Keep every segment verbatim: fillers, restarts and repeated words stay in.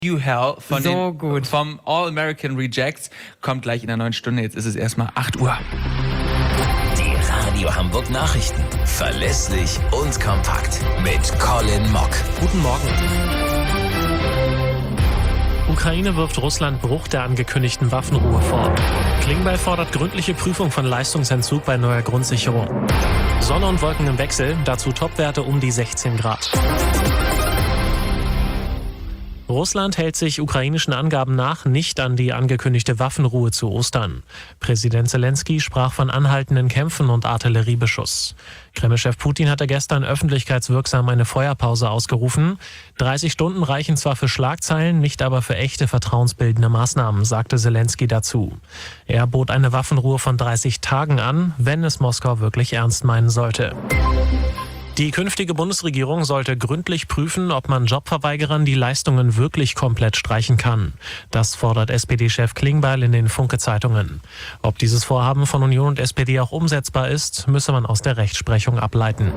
You Hell von So den, gut. vom All American Rejects kommt gleich in der neuen Stunde. Jetzt ist es erstmal acht Uhr. Die Radio Hamburg Nachrichten. Verlässlich und kompakt. Mit Colin Mock. Guten Morgen. Ukraine wirft Russland Bruch der angekündigten Waffenruhe vor. Klingbeil fordert gründliche Prüfung von Leistungsentzug bei neuer Grundsicherung. Sonne und Wolken im Wechsel, dazu Topwerte um die sechzehn Grad. Russland hält sich ukrainischen Angaben nach nicht an die angekündigte Waffenruhe zu Ostern. Präsident Zelensky sprach von anhaltenden Kämpfen und Artilleriebeschuss. Kreml-Chef Putin hatte gestern öffentlichkeitswirksam eine Feuerpause ausgerufen. dreißig Stunden reichen zwar für Schlagzeilen, nicht aber für echte vertrauensbildende Maßnahmen, sagte Zelensky dazu. Er bot eine Waffenruhe von dreißig Tagen an, wenn es Moskau wirklich ernst meinen sollte. Die künftige Bundesregierung sollte gründlich prüfen, ob man Jobverweigerern die Leistungen wirklich komplett streichen kann. Das fordert S P D-Chef Klingbeil in den Funke-Zeitungen. Ob dieses Vorhaben von Union und S P D auch umsetzbar ist, müsse man aus der Rechtsprechung ableiten.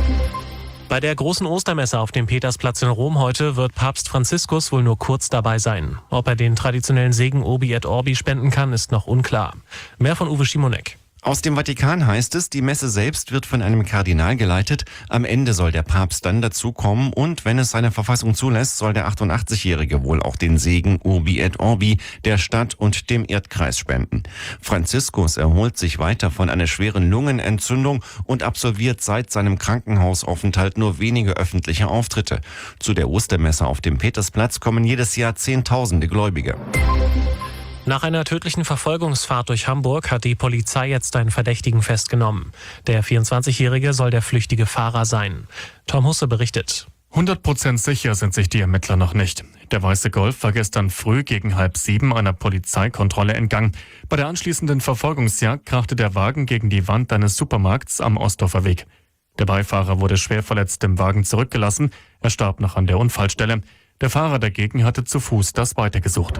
Bei der großen Ostermesse auf dem Petersplatz in Rom heute wird Papst Franziskus wohl nur kurz dabei sein. Ob er den traditionellen Segen Urbi et Orbi spenden kann, ist noch unklar. Mehr von Uwe Schimonek. Aus dem Vatikan heißt es, die Messe selbst wird von einem Kardinal geleitet. Am Ende soll der Papst dann dazukommen und wenn es seine Verfassung zulässt, soll der achtundachtzigjährige wohl auch den Segen Urbi et Orbi der Stadt und dem Erdkreis spenden. Franziskus erholt sich weiter von einer schweren Lungenentzündung und absolviert seit seinem Krankenhausaufenthalt nur wenige öffentliche Auftritte. Zu der Ostermesse auf dem Petersplatz kommen jedes Jahr Zehntausende Gläubige. Nach einer tödlichen Verfolgungsfahrt durch Hamburg hat die Polizei jetzt einen Verdächtigen festgenommen. Der vierundzwanzigjährige soll der flüchtige Fahrer sein. Tom Husse berichtet. hundert Prozent sicher sind sich die Ermittler noch nicht. Der weiße Golf war gestern früh gegen halb sieben einer Polizeikontrolle entgangen. Bei der anschließenden Verfolgungsjagd krachte der Wagen gegen die Wand eines Supermarkts am Ostdorfer Weg. Der Beifahrer wurde schwer verletzt im Wagen zurückgelassen. Er starb noch an der Unfallstelle. Der Fahrer dagegen hatte zu Fuß das weitergesucht.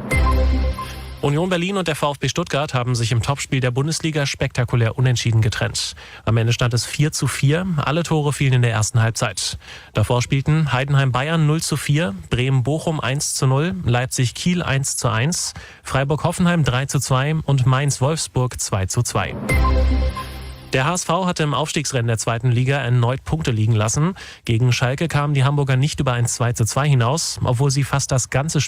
Union Berlin und der VfB Stuttgart haben sich im Topspiel der Bundesliga spektakulär unentschieden getrennt. Am Ende stand es vier zu vier. Alle Tore fielen in der ersten Halbzeit. Davor spielten Heidenheim Bayern null zu vier, Bremen Bochum eins zu null, Leipzig Kiel eins zu eins, Freiburg Hoffenheim drei zu zwei und Mainz Wolfsburg zwei zu zwei. Der H S V hatte im Aufstiegsrennen der zweiten Liga erneut Punkte liegen lassen. Gegen Schalke kamen die Hamburger nicht über ein zwei zu zwei hinaus, obwohl sie fast das ganze Spiel